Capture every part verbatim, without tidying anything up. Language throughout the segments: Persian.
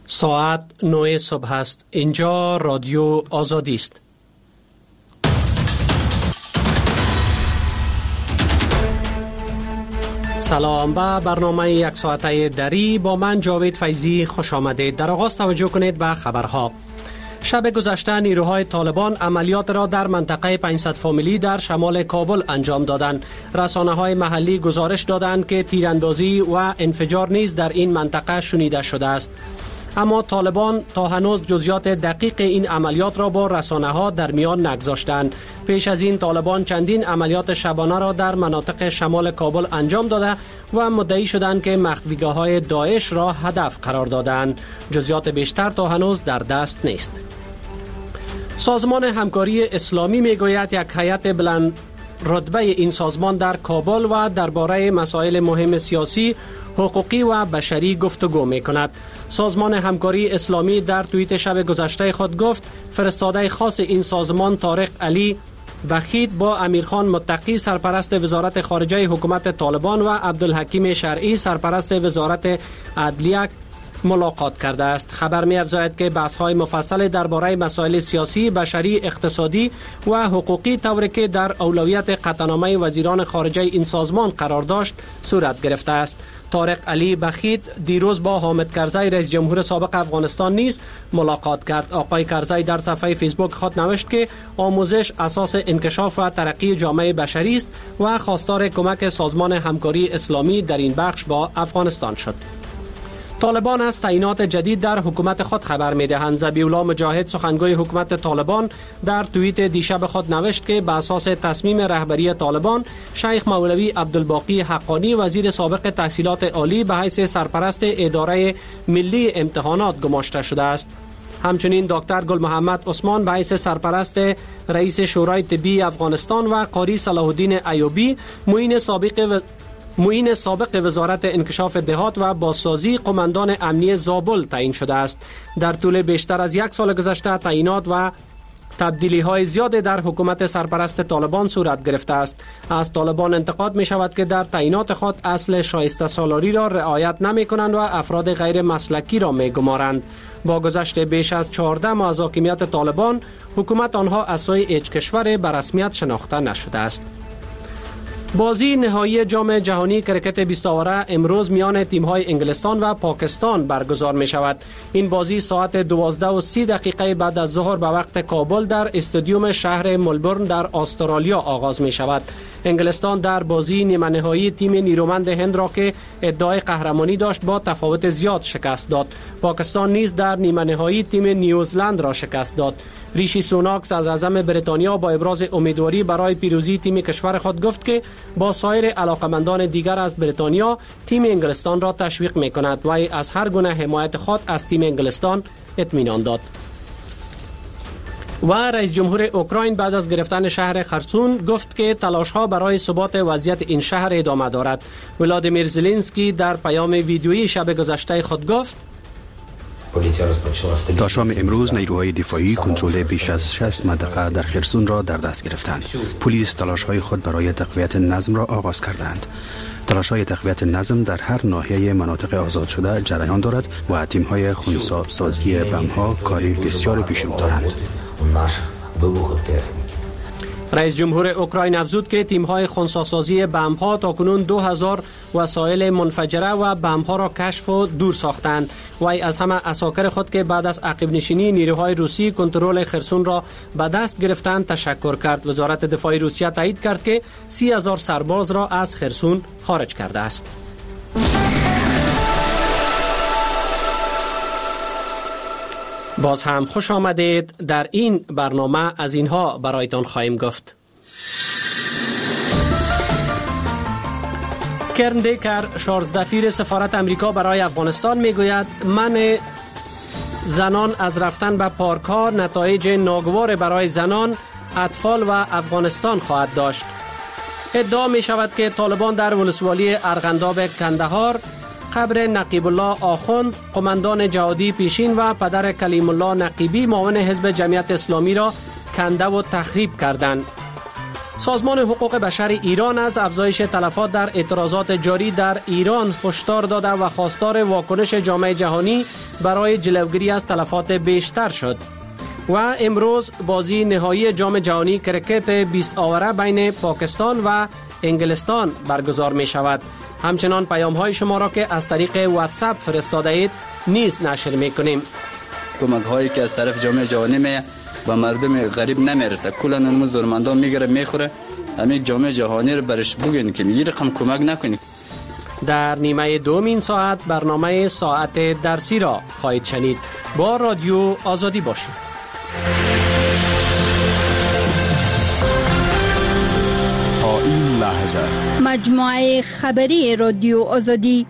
ساعت نه صبح است. اینجا رادیو آزادی است. سلام به برنامه یک ساعته دری با من جاوید فیضی خوش آمدید. در آغاز توجه کنید به خبرها. شب گذشته نیروهای طالبان عملیات را در منطقه پانصد فامیلی در شمال کابل انجام دادند. رسانه‌های محلی گزارش دادند که تیراندازی و انفجار نیز در این منطقه شنیده شده است. اما طالبان تا هنوز جزئیات دقیق این عملیات را با رسانه‌ها در میان نگذاشتند. پیش از این طالبان چندین عملیات شبانه را در مناطق شمال کابل انجام داده و مدعی شدند که مخفیگاه‌های داعش را هدف قرار دادند. جزئیات بیشتر تا هنوز در دست نیست. سازمان همکاری اسلامی میگوید یک هیئت بلند رتبه این سازمان در کابل و درباره مسائل مهم سیاسی، حقوقی و بشری گفتگو می کند. سازمان همکاری اسلامی در توییت شب گذشته خود گفت فرستاده خاص این سازمان طارق علی بخیت با امیرخان متقی سرپرست وزارت خارجه حکومت طالبان و عبدالحکیم شرعی سرپرست وزارت عدلیه ملاقات کرده است. خبر می افزاید که بحث‌های مفصل درباره مسائل سیاسی، بشری، اقتصادی و حقوقی طوری که در اولویت قطعنامه وزیران خارجه این سازمان قرار داشت صورت گرفته است. طارق علی بخیت دیروز با حامد کرزی رئیس جمهور سابق افغانستان نیز ملاقات کرد. آقای کرزی در صفحه فیسبوک خود نوشت که آموزش اساس انکشاف و ترقی جامعه بشری است و خواستار کمک سازمان همکاری اسلامی در این بخش با افغانستان شد. طالبان از تعیینات جدید در حکومت خود خبر می‌دهند. ذبیح الله مجاهد سخنگوی حکومت طالبان در توییت دیشب خود نوشت که به اساس تصمیم رهبری طالبان شیخ مولوی عبدالباقی حقانی وزیر سابق تحصیلات عالی به حیث سرپرست اداره ملی امتحانات گماشته شده است. همچنین دکتر گل محمد عثمان به حیث سرپرست رئیس شورای طبی افغانستان و قاری صلاح الدین ایوبی معین سابق و معین سابق وزارت انکشاف دهات و بازسازی قماندان امنی زابل تعیین شده است. در طول بیشتر از یک سال گذشته تعیینات و تبدیلی های زیاد در حکومت سرپرست طالبان صورت گرفته است. از طالبان انتقاد می شود که در تعیینات خود اصل شایسته سالاری را رعایت نمی کنند و افراد غیر مسلکی را می گمارند. با گذشت بیش از چهارده ماه از حاکمیت طالبان، حکومت آنها از سوی هیچ کشور به رسمیت شناخته نشده است. بازی نهایی جام جهانی کرکت بیست اوره امروز میان تیم‌های انگلستان و پاکستان برگزار می شود. این بازی ساعت دوازده و سی دقیقه بعد از ظهر به وقت کابل در استادیوم شهر ملبورن در استرالیا آغاز می شود. انگلستان در بازی نیمه نهایی تیم نیرومند هند را که ادعای قهرمانی داشت با تفاوت زیاد شکست داد. پاکستان نیز در نیمه نهایی تیم نیوزلند را شکست داد. ریشی سوناک صدراعظم بریتانیا با ابراز امیدواری برای پیروزی تیم کشور خود گفت که با سایر علاقمندان دیگر از بریتانیا تیم انگلستان را تشویق می کند و از هر گونه حمایت خود از تیم انگلستان اطمینان داد. و رئیس جمهور اوکراین بعد از گرفتن شهر خرسون گفت که تلاش‌ها برای ثبات وضعیت این شهر ادامه دارد. ولادیمیر زلنسکی در پیام ویدیویی شب گذشته خود گفت تا شام امروز نیروهای دفاعی کنترل بیش از شصت منطقه در خرسون را در دست گرفتند. پلیس تلاش‌های خود برای تقویت نظم را آغاز کردند. تلاش‌های تقویت نظم در هر ناحیه مناطق آزاد شده جریان دارد و تیم‌های خنثی‌سازی بمب‌ها کاری بسیار پیشرو دارند. رئیس جمهور اوکراین افزود که تیم‌های خنثی‌سازی بمب‌ها تاکنون دو هزار وسایل منفجره و بمب‌ها را کشف و دور ساختند. وی از همه عساکر خود که بعد از عقب نشینی نیروهای روسی کنترل خرسون را به دست گرفتند تشکر کرد. وزارت دفاع روسیه تایید کرد که سی هزار سرباز را از خرسون خارج کرده است. باز هم خوش آمدید. در این برنامه از اینها برایتان خواهیم گفت. کرن دیکر شارزدفیر سفارت امریکا برای افغانستان میگوید من زنان از رفتن به پارک ها نتایج ناگوار برای زنان، اطفال و افغانستان خواهد داشت. ادعا می شود که طالبان در ولسوالی ارغنداب کندهار قبر نقیب الله آخوند قماندان جهادی پیشین و پدر کلیم الله نقیبی معاون حزب جمعیت اسلامی را کنده و تخریب کردند. سازمان حقوق بشر ایران از افزایش تلفات در اعتراضات جاری در ایران هشدار داده و خواستار واکنش جامعه جهانی برای جلوگیری از تلفات بیشتر شد. و امروز بازی نهایی جام جهانی کرکت بیست آوره بین پاکستان و انگلستان برگزار می شود. همچنان پیام های شما را که از طریق واتساپ فرستاده اید نیز نشر می کنیم. کمک هایی که از طرف جامعه جهانی می و مردم غریب نمیرسه، کلا اون زورمندان میگیره میخوره. همین جامعه جهانی رو برش بگین که یه رقم کمک نکنید. در نیمه دومین ساعت برنامه ساعت درسی را خواهید شنید. با رادیو آزادی باشید. تا این لحظه مجموعه خبری رادیو آزادی.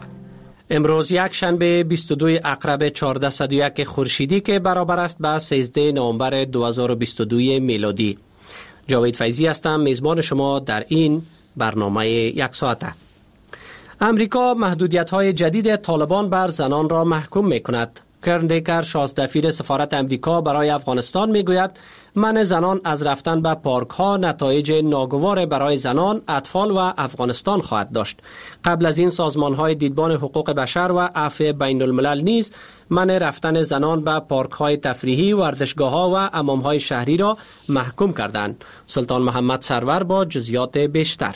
امروز یک شنبه بیست و دو اقرب چهارصد و یک خورشیدی که برابر است با سیزده نوامبر دو هزار و بیست و دو میلادی. جاوید فیضی هستم، میزبان شما در این برنامه یک ساعته. امریکا محدودیت‌های جدید طالبان بر زنان را محکوم می‌کند. کرن دیکر، شازدفیر سفارت امریکا برای افغانستان میگوید منع زنان از رفتن به پارک ها نتایج ناگوار برای زنان، اطفال و افغانستان خواهد داشت. قبل از این سازمان های دیدبان حقوق بشر و عفو بین الملل نیز منع رفتن زنان به پارک های تفریحی، ورزشگاه ها و حمام های شهری را محکوم کردند. سلطان محمد سرور با جزئیات بیشتر.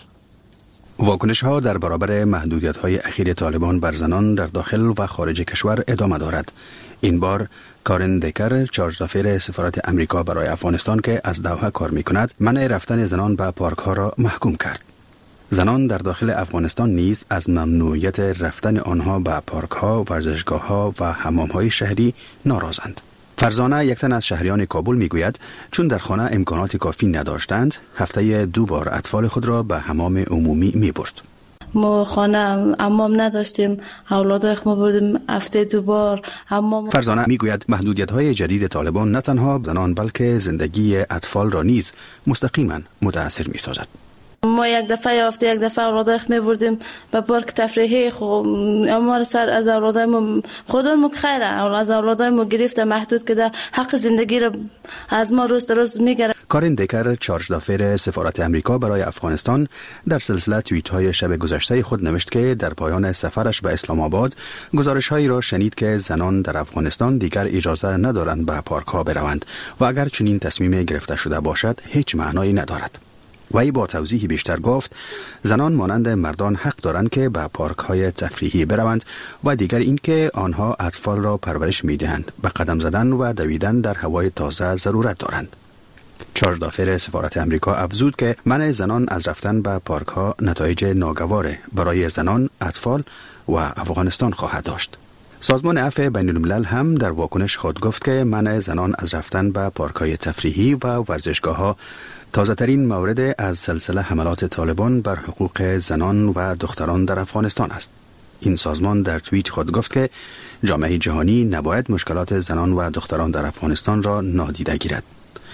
واکنش ها در برابر محدودیت های اخیر طالبان بر زنان در داخل و خارج کشور ادامه دارد. این بار کارن دیکر، چارج دافیر سفارت امریکا برای افغانستان که از دوحه کار می کند، منع رفتن زنان به پارک ها را محکوم کرد. زنان در داخل افغانستان نیز از ممنوعیت رفتن آنها به پارک ها، ورزشگاه ها و حمام های شهری ناراضند. فرزانه، یک تن از شهریان کابل میگوید چون در خانه امکانات کافی نداشتند، هفته دو بار اطفال خود را به حمام عمومی میبرد. ما خانه حمام نداشتیم، اولادای ما بردیم هفته دو بار حمام. فرزانه میگوید محدودیت‌های جدید طالبان نه تنها زنان بلکه زندگی اطفال را نیز مستقیما متاثر می‌سازد. ما یک دفعه یا هفته یک دفعه اولادای می بردیم به پارک تفریحی، خب اما سر از اولادای ما خودمون خیره، از اولادای ما گرفته محدود کرده، حق زندگی را از ما روز روز میگیره. کارن دیکر، چارج دافیر سفارت امریکا برای افغانستان، در سلسله توییت های شب گذشته خود نوشت که در پایان سفرش به اسلام آباد گزارش هایی را شنید که زنان در افغانستان دیگر اجازه ندارند به پارک ها بروند و اگر چنین تصمیم گرفته شده باشد هیچ معنایی ندارد. وی با توضیح بیشتر گفت زنان مانند مردان حق دارند که به پارک های تفریحی بروند و دیگر اینکه آنها اطفال را پرورش میدهند. به قدم زدن و دویدن در هوای تازه ضرورت دارند. چارج دافیر سفارت امریکا افزود که منع زنان از رفتن به پارک ها نتایج ناگوار برای زنان، اطفال و افغانستان خواهد داشت. سازمان عفو بین الملل هم در واکنش خود گفت که منع زنان از رفتن به پارک های تفریحی و ورزشگاه ها تازه ترین مورد از سلسله حملات طالبان بر حقوق زنان و دختران در افغانستان است. این سازمان در توییت خود گفت که جامعه جهانی نباید مشکلات زنان و دختران در افغانستان را نادیده گیرد.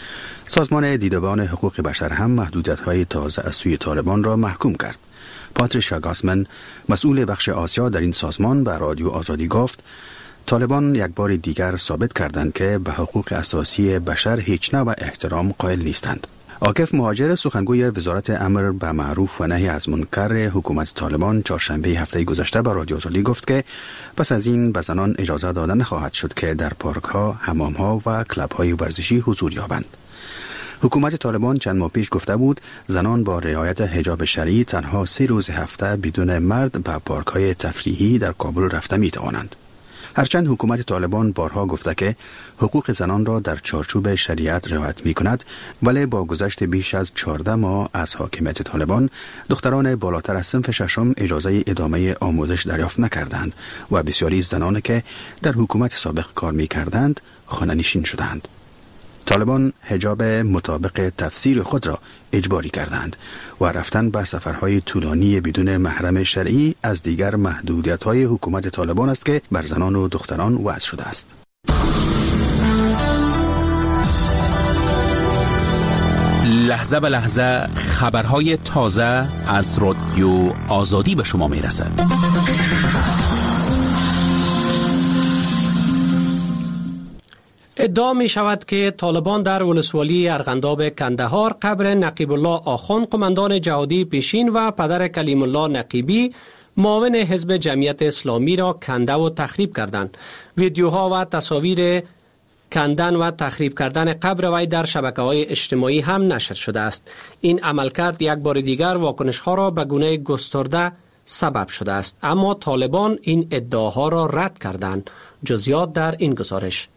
سازمان دیدبان حقوق بشر هم محدودیت‌های تازه از سوی طالبان را محکوم کرد. پاتریشا گاسمن، مسئول بخش آسیا در این سازمان، به رادیو آزادی گفت طالبان یک بار دیگر ثابت کردند که به حقوق اساسی بشر هیچ نوع احترام قائل نیستند. عاکف مهاجر، سخنگوی وزارت امر به معروف و نهی از منکر حکومت طالبان، چهارشنبه هفته گذشته به رادیو آزادی گفت که پس از این به زنان اجازه داده نخواهد شد که در پارک ها، حمام ها و کلاب های ورزشی حضور یابند. حکومت طالبان چند ماه پیش گفته بود زنان با رعایت حجاب شرعی تنها سه روز هفته بدون مرد به پارک های تفریحی در کابل رفته می توانند. هرچند حکومت طالبان بارها گفته که حقوق زنان را در چارچوب شریعت رعایت می کند، ولی با گذشت بیش از چهارده ماه از حاکمیت طالبان، دختران بالاتر از صنف ششم اجازه ادامه آموزش دریافت نکردند و بسیاری زنان که در حکومت سابق کار می کردند خانه نشین شدند. طالبان حجاب مطابق تفسیر خود را اجباری کردند و رفتن به سفرهای طولانی بدون محرم شرعی از دیگر محدودیت‌های حکومت طالبان است که بر زنان و دختران وضع شده است. لحظه به لحظه خبرهای تازه از رادیو آزادی به شما میرسد. ادعا می شود که طالبان در ولسوالی ارغنداب کندهار قبر نقیب الله آخوند قماندان جهادی پیشین و پدر کلیم الله نقیبی معاون حزب جمعیت اسلامی را کنده و تخریب کردند. ویدیوها و تصاویر کندن و تخریب کردن قبر وی در شبکه‌های اجتماعی هم نشر شده است. این عملکرد یک بار دیگر واکنش‌ها را به گونه گسترده سبب شده است، اما طالبان این ادعاها را رد کردند. جزئیات در این گزارش.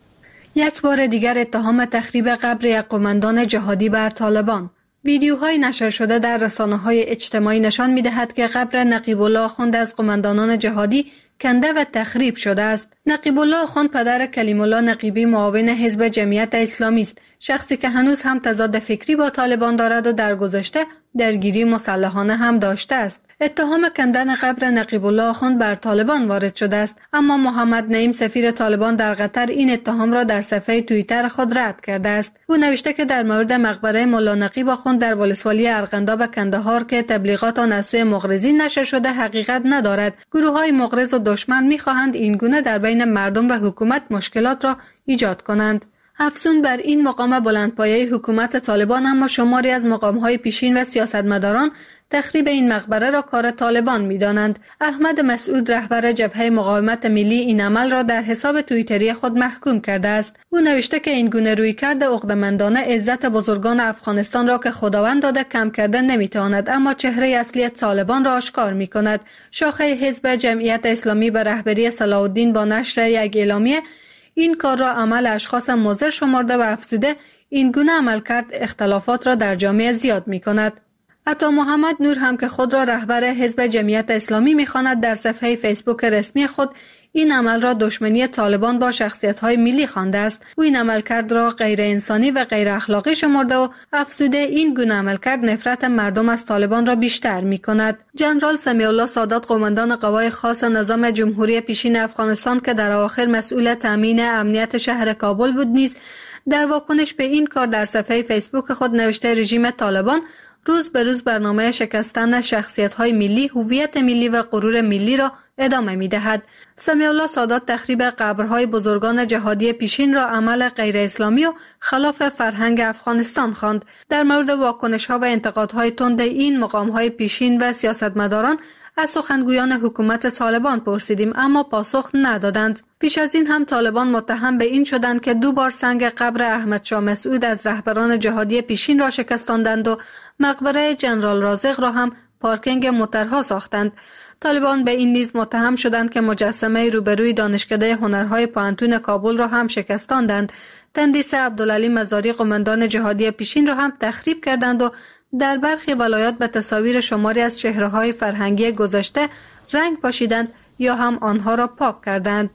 یک بار دیگر اتهام تخریب قبر یک قماندان جهادی بر طالبان. ویدیوهای نشر شده در رسانه‌های اجتماعی نشان می‌دهد که قبر نقیب الله آخوند از قماندانان جهادی کنده و تخریب شده است. نقیب الله آخوند پدر کلیم الله نقیبی معاون حزب جمعیت اسلامی است، شخصی که هنوز هم تضاد فکری با طالبان دارد و در گذشته درگیری مسلحانه هم داشته است. اتهام کندن قبر نقیب الله آخوند بر طالبان وارد شده است، اما محمد نعیم سفیر طالبان در قطر این اتهام را در صفحه توییتر خود رد کرده است. او نوشته که در مورد مقبره مولا نقیب آخوند در ولسوالی ارغنداب کندهار که تبلیغات آن از سوی مغرضین نشر شده حقیقت ندارد. گروه‌های مغرض و دشمن می‌خواهند این گونه در بین مردم و حکومت مشکلات را ایجاد کنند. افزون بر این مقام بلندپایه حکومت طالبان، اما شماری از مقام‌های پیشین و سیاستمداران تخریب این مقبره را کار طالبان می‌دانند. احمد مسعود رهبر جبهه مقاومت ملی این عمل را در حساب توییتری خود محکوم کرده است. او نوشته که این گونه رویکرد عقده‌مندانه عزت بزرگان افغانستان را که خداوند داده کم کرده نمی‌تواند، اما چهره اصلی طالبان را آشکار می‌کند. شاخه حزب جمعیت اسلامی به رهبری صلاح الدین با نشر یک اعلامیه این کار را عمل اشخاص مضر شمرده و افزوده این گونه عملکرد اختلافات را در جامعه زیاد می‌کند. عطا محمد نور هم که خود را رهبر حزب جمعیت اسلامی می‌خواند در صفحه فیسبوک رسمی خود این عمل را دشمنی طالبان با شخصیت‌های ملی خوانده است. او این عملکرد را غیر انسانی و غیر اخلاقی شمرده و افزوده این گونه عملکرد نفرت مردم از طالبان را بیشتر می‌کند. جنرال سمیع الله سادات قماندان قوای خاص نظام جمهوری پیشین افغانستان که در اواخر مسئول تامین امنیت شهر کابل بود نیز در واکنش به این کار در صفحه فیسبوک خود نوشته رژیم طالبان روز به روز برنامه شکستن شخصیت‌های ملی، هویت ملی و غرور ملی را ادامه می‌دهد. سمیع الله سادات تخریب قبرهای بزرگان جهادی پیشین را عمل غیر اسلامی و خلاف فرهنگ افغانستان خواند. در مورد واکنش‌ها و انتقادهای تند این مقام‌های پیشین و سیاستمداران از سخنگویان حکومت طالبان پرسیدیم، اما پاسخ ندادند. پیش از این هم طالبان متهم به این شدند که دو بار سنگ قبر احمد شاه مسعود از رهبران جهادی پیشین را شکستاندند و مقبره جنرال رازق را هم پارکینگ موترها ساختند. طالبان به این نیز متهم شدند که مجسمه روبروی دانشکده هنرهای پوهنتون کابل را هم شکستاندند. تندیس عبدالعلی مزاری قماندان جهادی پیشین را هم تخریب کردند و در برخی ولایات به تصاویر شماری از چهره‌های فرهنگی گذشته رنگ پاشیدند یا هم آنها را پاک کردند.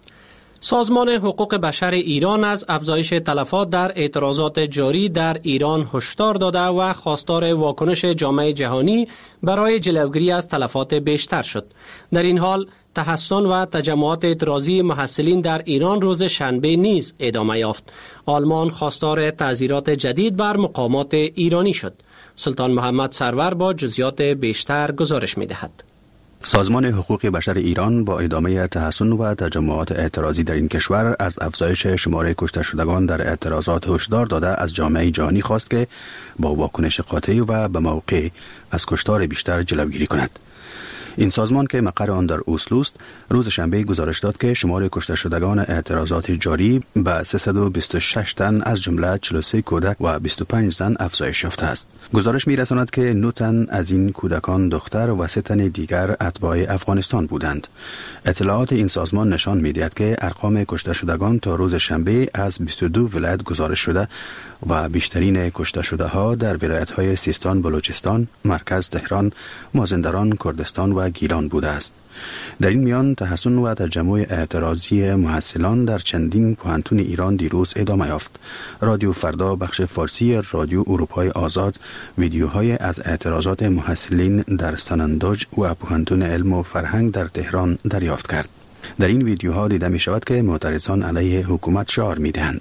سازمان حقوق بشر ایران از افزایش تلفات در اعتراضات جاری در ایران هشدار داده و خواستار واکنش جامعه جهانی برای جلوگیری از تلفات بیشتر شد. در این حال تحسن و تجمعات اعتراضی محصلین در ایران روز شنبه نیز ادامه یافت. آلمان خواستار تعزیرات جدید بر مقامات ایرانی شد. سلطان محمد سرور با جزئیات بیشتر گزارش می‌دهد. سازمان حقوق بشر ایران با ادامه تحسن و تجمعات اعتراضی در این کشور از افزایش شمار کشته شدگان در اعتراضات هشدار داده از جامعه جهانی خواست که با واکنش قاطع و به موقع از کشتار بیشتر جلوگیری کند. این سازمان که مقر آن در اسلو است روز شنبه گزارش داد که شمار کشته شدگان اعتراضات جاری به سیصد و بیست و شش تن از جمله چهل و سه کودک و بیست و پنج زن افزایش یافته است. گزارش می‌رساند که نه تن از این کودکان دختر و سه تن دیگر اتباع افغانستان بودند. اطلاعات این سازمان نشان می‌دهد که ارقام کشته شدگان تا روز شنبه از بیست و دو ولایت گزارش شده و بیشترین کشته شده‌ها در ولایت‌های سیستان، بلوچستان، مرکز تهران، مازندران، کردستان و گیلان بوده است. در این میان تحسن و تجمع اعتراضی محصلان در چندین پوهنتون ایران دیروز ادامه یافت. رادیو فردا بخش فارسی رادیو اروپای آزاد ویدیوهای از اعتراضات محصلین در سنندج و پوهنتون علم و فرهنگ در تهران دریافت کرد. در این ویدیوها دیده می شود که معترضان علیه حکومت شعار می دهند.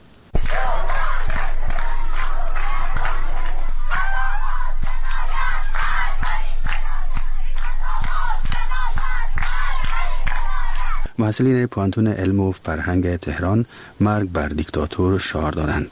محصلین پوانتون علم و فرهنگ تهران مرگ بر دیکتاتور شعار دادند.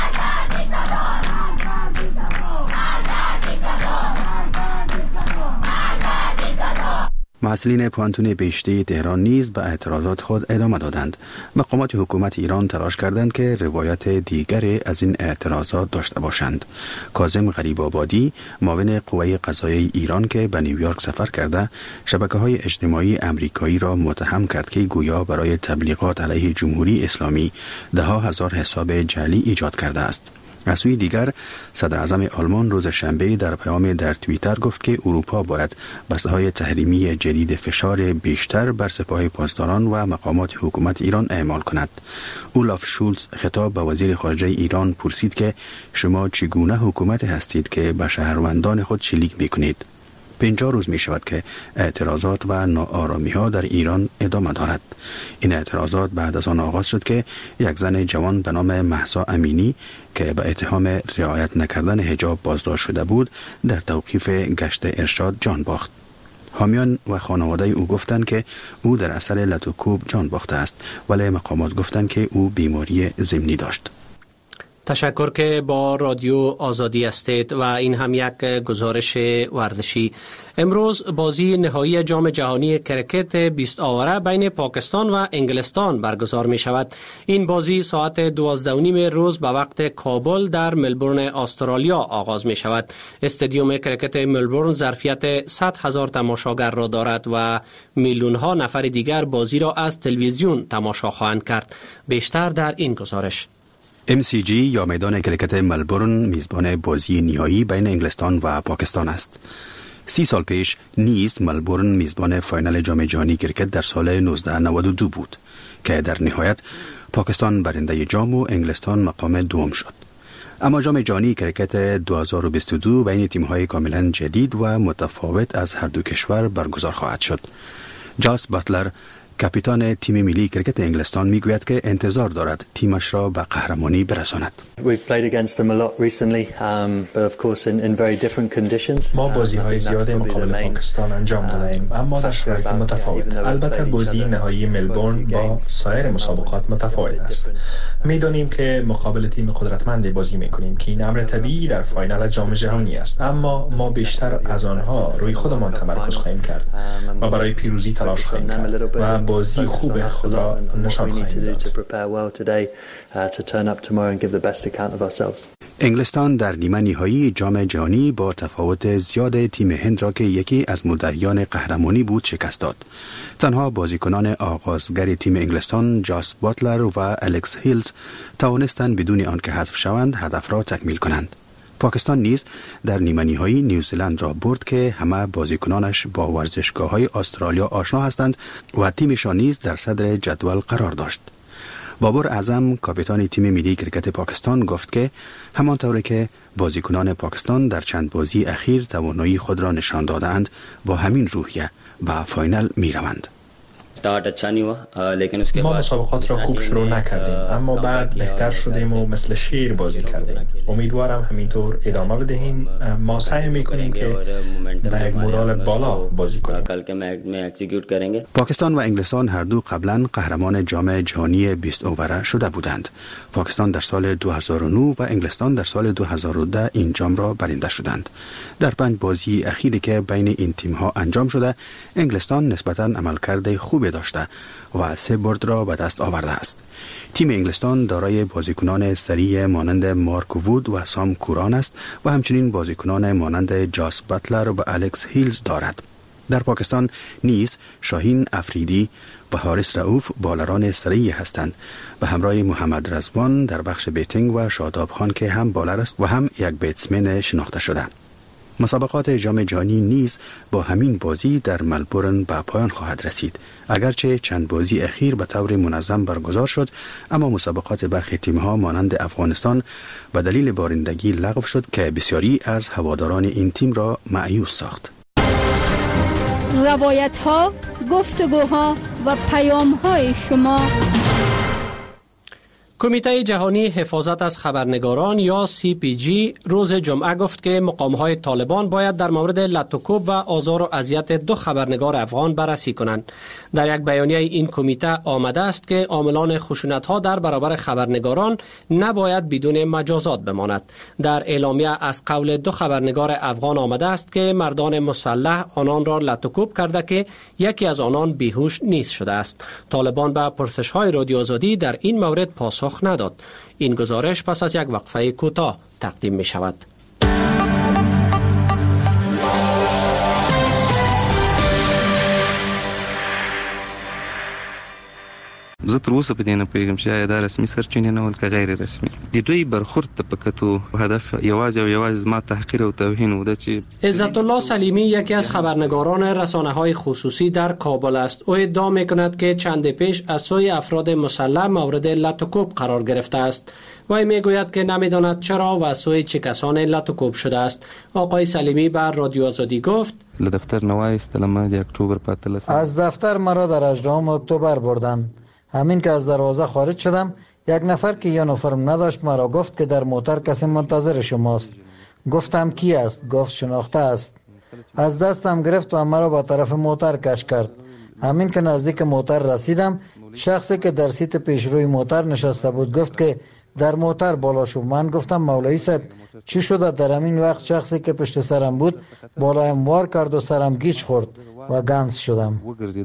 محصلین پوانتون بهشتی تهران نیز به اعتراضات خود ادامه دادند. مقامات حکومت ایران تلاش کردند که روایت دیگری از این اعتراضات داشته باشند. کاظم غریب‌آبادی، معاون قوه قضاییه ایران که به نیویورک سفر کرده، شبکه‌های اجتماعی آمریکایی را متهم کرد که گویا برای تبلیغات علیه جمهوری اسلامی ده ها هزار حساب جعلی ایجاد کرده است. از سوی دیگر صدر اعظم آلمان روز شنبه در پیام در توییتر گفت که اروپا باید بسته‌های تحریمی جدید فشار بیشتر بر سپاه پاسداران و مقامات حکومت ایران اعمال کند. اولاف شولز خطاب به وزیر خارجه ایران پرسید که شما چگونه حکومت هستید که به شهروندان خود شلیک می‌کنید؟ پنجاه روز می شود که اعتراضات و ناآرامی ها در ایران ادامه دارد. این اعتراضات بعد از آن آغاز شد که یک زن جوان به نام مهسا امینی که به اتهام رعایت نکردن حجاب بازداشت شده بود در توقیف گشت ارشاد جان باخت. حامیان و خانواده او گفتند که او در اثر لطوکوب جان باخته است، ولی مقامات گفتند که او بیماری ضمنی داشت. تشکر که با رادیو آزادی هستید و این هم یک گزارش ورزشی. امروز بازی نهایی جام جهانی کرکت بیست آوره بین پاکستان و انگلستان برگزار می شود. این بازی ساعت دوازده و نیم روز به وقت کابل در ملبورن استرالیا آغاز می شود. استادیوم کرکت ملبورن ظرفیت صد هزار تماشاگر را دارد و میلیون ها نفر دیگر بازی را از تلویزیون تماشا خواهند کرد. بیشتر در این گزارش. ام سی جی یا میدان کرکت ملبورن میزبان بازی نهایی بین انگلستان و پاکستان است. سی سال پیش نیز ملبورن میزبان فاینال جام جهانی کرکت در سال نوزده نود و دو بود که در نهایت پاکستان برنده جام و انگلستان مقام دوم شد. اما جام جهانی کرکت دو هزار و بیست و دو بین تیم‌های کاملا جدید و متفاوت از هر دو کشور برگزار خواهد شد. جاس باتلر کاپیتان تیم ملی کرکت انگلستان میگوید که انتظار دارد تیمش را به قهرمانی برساند. ما بازی‌های زیاد مقابل پاکستان انجام داده ایم، اما در شرایط متفاوت. البته بازی نهایی ملبورن با سایر مسابقات متفاوت است. می‌دانیم که مقابل تیم قدرتمندی بازی می‌کنیم که این امر طبیعی در فاینال جام جهانی است، اما ما بیشتر از آنها روی خودمان تمرکز خواهیم کرد و برای پیروزی تلاش خواهیم کرد و بازی خوب خود را نشان خواهیم داد. انگلستان در نیمه نهایی جام جهانی با تفاوت زیاد تیم هند را که یکی از مدعیان قهرمانی بود شکست داد. تنها بازیکنان آغازگر تیم انگلستان جاس باتلر و الکس هیلز توانستند بدون آنکه حذف شوند هدف را تکمیل کنند. پاکستان نیز در نیمه نهایی نیوزیلند را برد که همه بازیکنانش با ورزشگاه‌های استرالیا آشنا هستند و تیمشان نیز در صدر جدول قرار داشت. بابر اعظم کاپیتان تیم ملی کرکت پاکستان گفت که همانطور که بازیکنان پاکستان در چند بازی اخیر توانایی خود را نشان دادند، با همین روحیه به فاینال می‌روند. ما مسابقات را خوب شروع نکردیم، اما بعد بهتر شدیم و مثل شیر بازی کردیم. امیدوارم همینطور ادامه بدهیم. ما سعی میکنیم که به یک مورال بالا بازی کنیم. پاکستان و انگلستان هر دو قبلا قهرمان جام جهانی بیست اوره شده بودند. پاکستان در سال دو هزار و نه و انگلستان در سال دو هزار و ده این جام را برنده شدند. در پنج بازی اخیری که بین این تیم‌ها انجام شده، انگلستان نسبتاً عملکرد خوبی داشته و سه برد را به دست آورده است. تیم انگلستان دارای بازیکنان سریع مانند مارک وود و سام کوران است و همچنین بازیکنان مانند جاس باتلر و الکس هیلز دارد. در پاکستان نیز شاهین افریدی و حارس رؤوف بالران سریع هستند و همراه محمد رضوان در بخش بیتینگ و شاداب خان که هم بالر است و هم یک بیتسمن شناخته شده. مسابقات جام جهانی نیز با همین بازی در ملبورن به پایان خواهد رسید. اگرچه چند بازی اخیر به طور منظم برگزار شد، اما مسابقات برخی تیم‌ها مانند افغانستان به دلیل بارندگی لغو شد که بسیاری از هواداران این تیم را مایوس ساخت. روایت‌ها، گفتگوها و پیام‌های شما. کمیته جهانی حفاظت از خبرنگاران یا سی پی جی روز جمعه گفت که مقام‌های طالبان باید در مورد لطوکوب و آزار و اذیت دو خبرنگار افغان بررسی کنند. در یک بیانیه این کمیته آمده است که عاملان خشونت‌ها در برابر خبرنگاران نباید بدون مجازات بماند. در اعلامیه از قول دو خبرنگار افغان آمده است که مردان مسلح آنان را لطوکوب کرده که یکی از آنان بیهوش نیز شده است. طالبان به پرسش‌های رادیو آزادی در این مورد پاسخ نداد. این گزارش پس از یک وقفه کوتاه تقدیم می شود. زه تر اوسه په دې نه پوهېږم چې آیا دا رسمي سرچینې نه ول که غیر رسمي. د دوی برخورد ته په کتو هدف یوازې او یوازې زما تحقیر او توهین و ده چې عزت الله سلیمی یکی از خبرنگاران رسانه‌های خصوصی در کابل است. او ادعا می‌کند که چند پیش از سوی افراد مسلح مورد لطوکوب قرار گرفته است. وی میگوید که نمی‌داند چرا و از سوی چه کسانی لطوکوب شده است. آقای سلیمی بر رادیو آزادی گفت: دفتر نوایستلم د اکتبر په اتلس از دفتر مرا در هجدهم اکتبر بردند. همین که از دروازه خارج شدم یک نفر که یونیفرم نداشت مرا گفت که در موتر کسی منتظر شماست. گفتم کی است؟ گفت شناخته است. از دستم گرفت و مرا با طرف موتر کش کرد. همین که نزدیک موتر رسیدم شخصی که در سیت پیشروی موتر نشسته بود گفت که در موتر بالا شو. من گفتم مولوی صاحب چی شده؟ در همین وقت شخصی که پشت سرم بود بالایم وار کرد و سرم گیج خورد و گنگس شدم.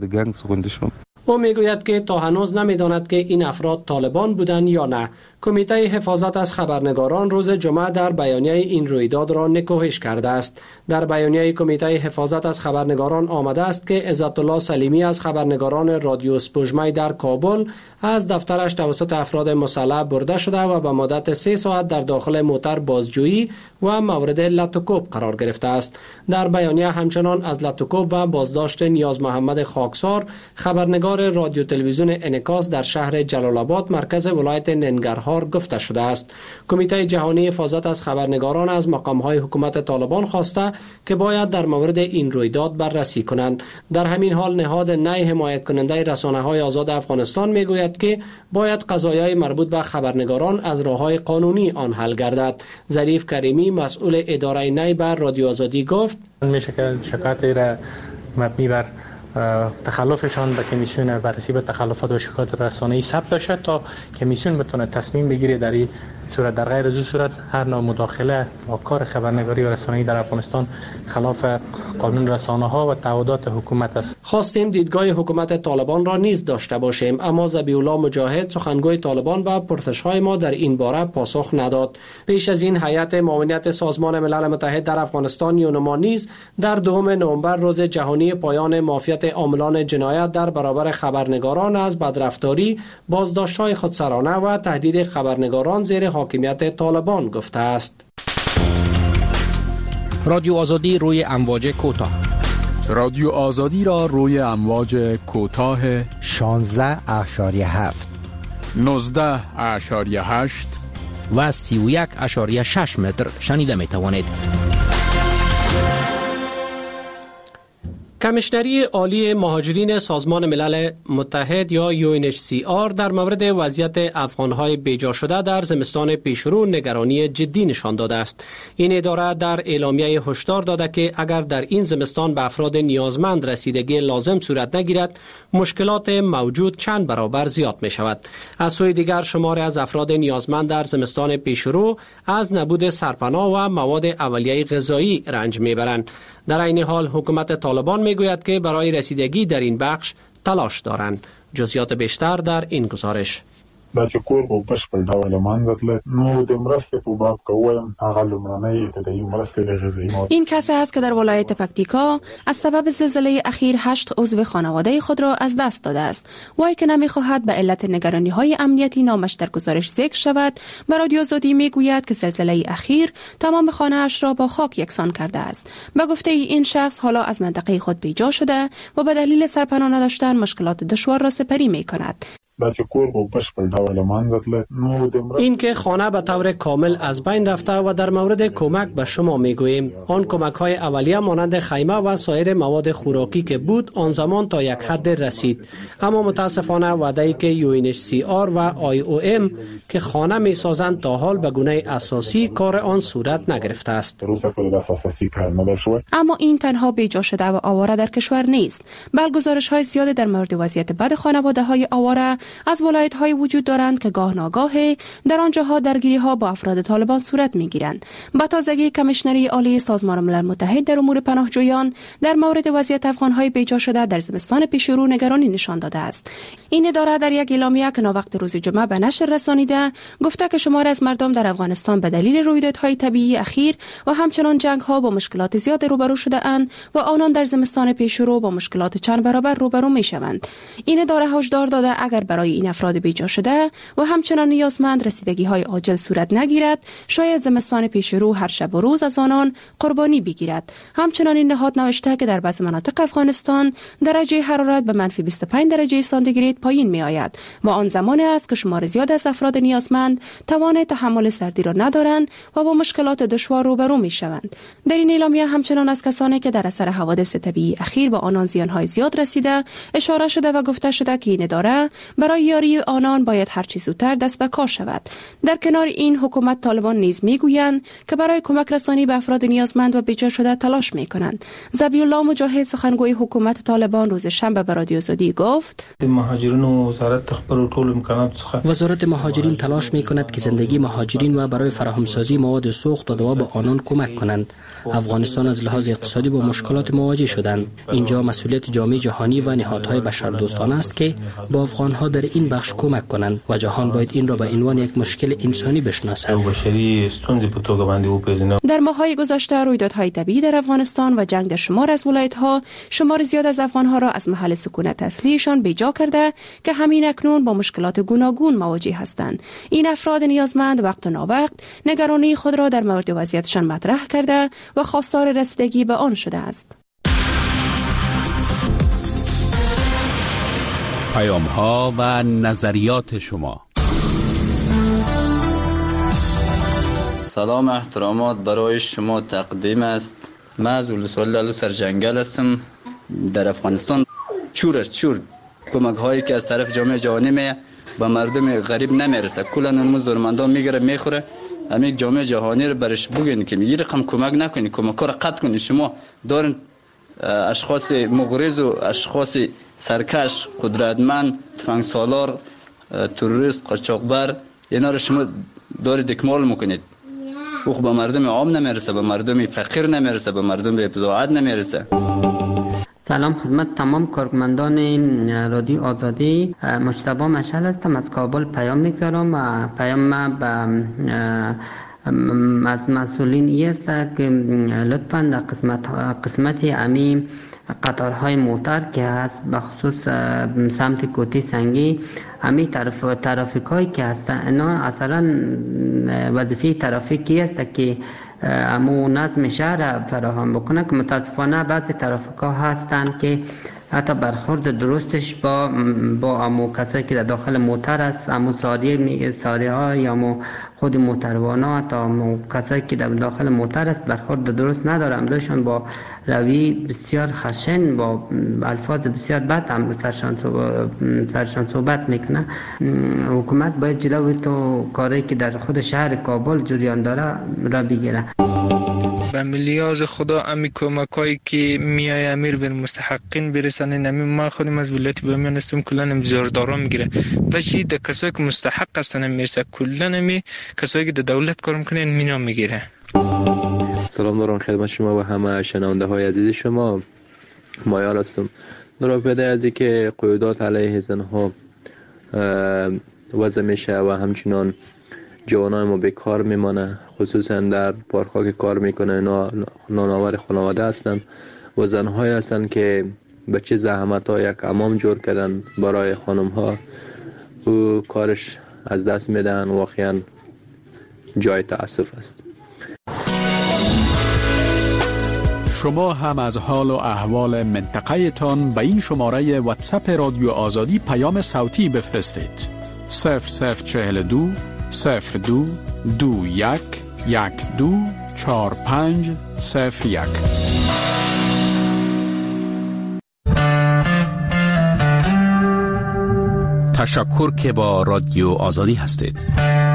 او میگوید که تا هنوز نمیداند که این افراد طالبان بودند یا نه. کمیته حفاظت از خبرنگاران روز جمعه در بیانیه این رویداد را نکوهش کرده است. در بیانیه کمیته حفاظت از خبرنگاران آمده است که عزت الله سلیمی از خبرنگاران رادیو سپوږمۍ در کابل از دفترش توسط افراد مسلح برده شده و به مدت سه ساعت در داخل موتر بازجویی و مورد لطوکوب قرار گرفته است. در بیانیه همچنان از لطوکوب و بازداشت نیاز محمد خاکسار خبرنگار رادیو تلویزیون انعکاس در شهر جلال آباد مرکز ولایت ننگرهار گفته شده است. کمیته جهانی حفاظت از خبرنگاران از مقام‌های حکومت طالبان خواسته که باید در مورد این رویداد بررسی کنند. در همین حال نهاد نی حمایت کننده رسانه‌های آزاد افغانستان میگوید که باید قضایای مربوط به خبرنگاران از راه‌های قانونی آن حل گردد. ظریف کریمی مسئول اداره نی بر رادیو آزادی گفت: میشه که شکایت را مبنی بر تخلفشان به کمیسیون بررسی به تخلفات و شکایات رسانه‌ای ثبت بشه تا کمیسیون بتونه تصمیم بگیره در این صورت. در غیر از این صورت هر نوع مداخله با کار خبرنگاری و رسانه‌ای در افغانستان خلاف قانون رسانه‌ها و تعهدات حکومت است. خواستیم دیدگاه حکومت طالبان را نیز داشته باشیم، اما ذبیح الله مجاهد سخنگوی طالبان به پرسش‌های ما در این باره پاسخ نداد. پیش از این هیئت معاونت سازمان ملل متحد در افغانستان یونما نیز در دوم نوامبر روز جهانی پایان مافیات عاملان جنایت در برابر خبرنگاران از بدرفتاری، بازداشت‌های خودسرانه و تهدید خبرنگاران زیر حاکمیت طالبان گفته است. رادیو آزادی روی امواج کوتاه. رادیو آزادی را روی امواج کوتاه شانزده اشاریه هفت، نوزده اشاریه هشت و سی و یک اشاریه شش متر شنیده می توانید. کمیشنری عالی مهاجرین سازمان ملل متحد یا یو ان اچ سی آر در مورد وضعیت افغان‌های بیجا شده در زمستان پیشرو نگرانی جدی نشان داده است. این اداره در اعلامیه هشدار داده که اگر در این زمستان به افراد نیازمند رسیدگی لازم صورت نگیرد، مشکلات موجود چند برابر زیاد می شود. از سوی دیگر شمار از افراد نیازمند در زمستان پیشرو از نبود سرپناه و مواد اولیه غذایی رنج می برند. در این حال حکومت طالبان میگوید که برای رسیدگی در این بخش تلاش دارند. جزئیات بیشتر در این گزارش. دا چې کور په بشپړ ډول منځ تل نو د مرستې په باب کوم هغه لمړنۍ ابتدایي مرستې د غذایی مواد. این کسی است که در ولایت پکتیکا از سبب زلزله اخیر هشت عضو خانواده خود را از دست داده است. وی که نمیخواهد به علت نگرانی‌های امنیتی نامش در گزارش ذکر شود، به رادیو آزادی میگوید که زلزله اخیر تمام خانه‌اش را با خاک یکسان کرده است. به گفته این شخص حالا از منطقه خود بیجا شده و به دلیل سرپناه نداشتن مشکلات دشوار را سپری می‌کند. دا چې کور په بشپړ ډول منځ تللی. نو د این که خانه به طور کامل از بین رفته و در مورد کمک به شما میگوییم آن کمک های اولیه مانند خیمه و سایر مواد خوراکی که بود آن زمان تا یک حد رسید، اما متاسفانه وعده‌ای که یو ان اچ سی آر و آی او ام که خانه میسازند تا حال به گونه اساسی کار آن صورت نگرفته است. اما این تنها بیجا شده و آواره در کشور نیست، بل گزارش های زیاد در مورد وضعیت بد خانواده های آواره از ولایت های وجود دارند که گاه ناگاه در آنجاها درگیری ها با افراد طالبان صورت می گیرند. به تازگی کمیشنری عالی سازمان ملل متحد در امور پناهجویان در مورد وضعیت افغان های بیجا شده در زمستان پیش رو نگرانی نشان داده است. این اداره در یک اعلامیه که ناوقت روز جمعه به نشر رسانیده گفته که شمار از مردم در افغانستان به دلیل رویدادهای طبیعی اخیر و همچنان جنگ ها با مشکلات زیاد روبرو شده اند و آنان در زمستان پیش رو با مشکلات چند برابر روبرو می شوند. این اداره هشدار داده اگر برای این افراد بیجا شده و همچنان نیازمند رسیدگی های عاجل صورت نگیرد، شاید زمستان پیش رو هر شب و روز از آنان قربانی بگیرد. همچنان این نهاد نوشته که در بعضی مناطق افغانستان درجه حرارت به منفی بیست و پنج درجه سانتیگراد پایین می آید و آن زمانی است که شمار زیاد از افراد نیازمند توان تحمل سردی را ندارند و با مشکلات دشوار روبرو می شوند. در این اعلامیه همچنان از کسانی که در اثر حوادث طبیعی اخیر با آنان زیانهای زیاد رسیده اشاره شده و گفته شده که این اداره برای یاری آنان باید هر چه زودتر دست به کار شود. در کنار این حکومت طالبان نیز میگویند که برای کمک رسانی به افراد نیازمند و بیجا شده تلاش میکنند. ذبیح الله مجاهد سخنگوی حکومت طالبان روز شنبه به رادیو آزادی گفت مهاجرین و وزارت تخبر ټول امکانات وزارت مهاجرین تلاش میکند که زندگی مهاجرین و برای فراهمسازی مواد سوخت و دوا به آنان کمک کنند. افغانستان از لحاظ اقتصادی با مشکلات مواجه شدند. اینجا مسئولیت جامعه جهانی و نهادهای بشردوستانه است که با افغانها در این بخش کمک کنند و جهان باید این را به عنوان یک مشکل انسانی بشناسد. در ماه‌های گذشته رویدادهای طبیعی در افغانستان و جنگ در شمار از ولایت‌ها شمار زیاد از افغان‌ها را از محل سکونت اصلیشان بیجا کرده که همین اکنون با مشکلات گوناگون مواجه هستند. این افراد نیازمند وقت و ناوقت نگرانی خود را در مورد وضعیتشان مطرح کرده و خواستار رسیدگی به آن شده است. پیام‌ها و نظریات شما. سلام احترامات برای شما تقدیم است. من از ولسوالی سرجنگل هستم. در افغانستان چور است چور کمک هایی که از طرف جامعه جهانی می به مردم غریب نمیرسه، کلا اون زورمندان میگیره میخوره. همین جامعه جهانی رو برش بگین که یه رقم کمک نکنید، کمک رو قطع کنید. شما دارین اشخاص مغرض و اشخاص سرکش، قدرتمند، تفنگ سالار، تروریست، قاچاقبر، اینا رو شما دارید اکمال میکنید. او به مردم عام نمیرسه، به مردم فقیر نمیرسه، به مردم به بضاعت نمیرسه. سلام خدمت تمام کارمندان رادیو آزادی. مجتبی مشعل هستم از کابل پیام میگذارم. پیام به از مسئولین ای است که لطفاً در قسمت قسمت امی قطارهای موتر که هست به خصوص سمت کوتی سنگی امی طرف ترافیک هایی که هستن اینا اصلا وظیفه ترافیکی است که امو نظم شهر فراهم بکنه که متاسفانه بعضی ترافیک ها هستن که حتی برخورد درستش با با امو کسایی که در داخل موتر است، امو ساریه ساریه ها یا امو خود موتروانا تا امو کسایی که در داخل موتر است برخورد درست نداره. امروزشان با روی بسیار خشن با الفاظ بسیار بد هم سرشان سرشان صحبت میکنه. حکومت باید جلوی تو کاری که در خود شهر کابل جریان داره را بگیره. به ملیاز خدا امی کمکایی که میای امیر به مستحقین برسانه. نمی ما خودم از ولایت بامیان هستم، کلا نمی زوردارا میگیره و چی د کسایی که مستحق هستن میرسه، کلا نمی کسایی که د دولت کار میکنن مینا میگیره. سلام دارم خدمت شما و همه شنونده های عزیز شما. مایال هستم. در پیده ازی که قیودات علیه زنها وضع میشه و همچنان جوانای ما بیکار میمانه، خصوصا در پارک ها که کار میکنه نانآور خانواده هستن و زنهایی هستن که به چه زحمت ها یک حمام جور کردن برای خانم ها و کارش از دست میدن. واقعا جای تاسف است. شما هم از حال و احوال منطقه تان به این شماره واتساپ رادیو آزادی پیام صوتی بفرستید. صفر صفر چهل دو صفر دو دو یک یک دو چهار پنج صفر یک. تشکر که با رادیو آزادی هستید.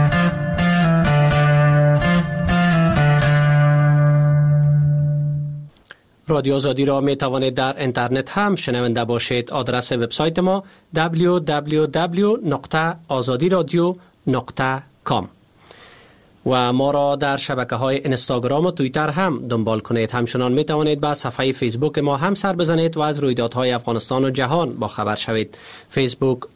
رادیو آزادی را می توانید در اینترنت هم شنونده باشید. آدرس وبسایت ما دبلیو دبلیو دبلیو دات آزادی رادیو دات کام و ما را در شبکه های اینستاگرام و توییتر هم دنبال کنید. همچنان می توانید به صفحه فیسبوک ما هم سر بزنید و از رویدادهای افغانستان و جهان با خبر شوید. فیسبوک